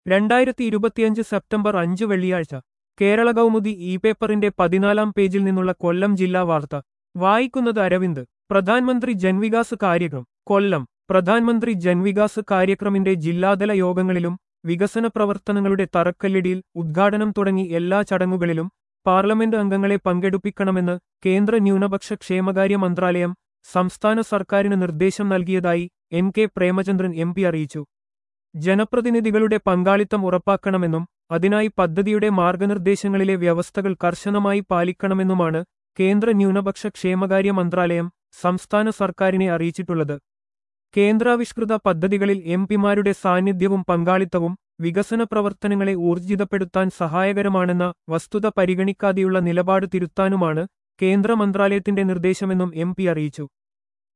2025 September 5 വെള്ളിയാഴ്ച Kerala Kaumudi E പേപ്പറിന്റെ 14 പേജിൽ നിന്നുള്ള കൊല്ലം ജില്ലാ വാർത്ത വായിക്കുന്നത് അരവിന്ദ്. പ്രധാൻമന്ത്രി ജൻവികാസ് കാര്യക്രം കൊല്ലം. പ്രധാൻമന്ത്രി ജൻവികാസ് കാര്യക്രമിന്റെ ജില്ലാതല യോഗങ്ങളിലും വികസന പ്രവർത്തനങ്ങളുടെ തറക്കല്ലിടിയിൽ ഉദ്ഘാടനം തുടങ്ങി എല്ലാ ചടങ്ങുകളിലും പാർലമെന്റ് അംഗങ്ങളെ പങ്കെടുപ്പിക്കണമെന്ന് കേന്ദ്ര ന്യൂനപക്ഷ ക്ഷേമകാര്യ മന്ത്രാലയം സംസ്ഥാന സർക്കാരിന് നിർദ്ദേശം നൽകിയതായി NK പ്രേമചന്ദ്രൻ MP അറിയിച്ചു. ജനപ്രതിനിധികളുടെ പങ്കാളിത്തം ഉറപ്പാക്കണമെന്നും അതിനായി പദ്ധതിയുടെ മാർഗനിർദ്ദേശങ്ങളിലെ വ്യവസ്ഥകൾ കർശനമായി പാലിക്കണമെന്നുമാണ് കേന്ദ്ര ന്യൂനപക്ഷ ക്ഷേമകാര്യ മന്ത്രാലയം സംസ്ഥാന സർക്കാരിനെ അറിയിച്ചിട്ടുള്ളത്. കേന്ദ്രാവിഷ്കൃത പദ്ധതികളിൽ MPമാരുടെ സാന്നിധ്യവും പങ്കാളിത്തവും വികസന പ്രവർത്തനങ്ങളെ ഊർജിതപ്പെടുത്താൻ സഹായകരമാണെന്ന വസ്തുത പരിഗണിക്കാതെയുള്ള നിലപാട് തിരുത്താനുമാണ് കേന്ദ്ര മന്ത്രാലയത്തിന്റെ നിർദ്ദേശമെന്നും MP അറിയിച്ചു.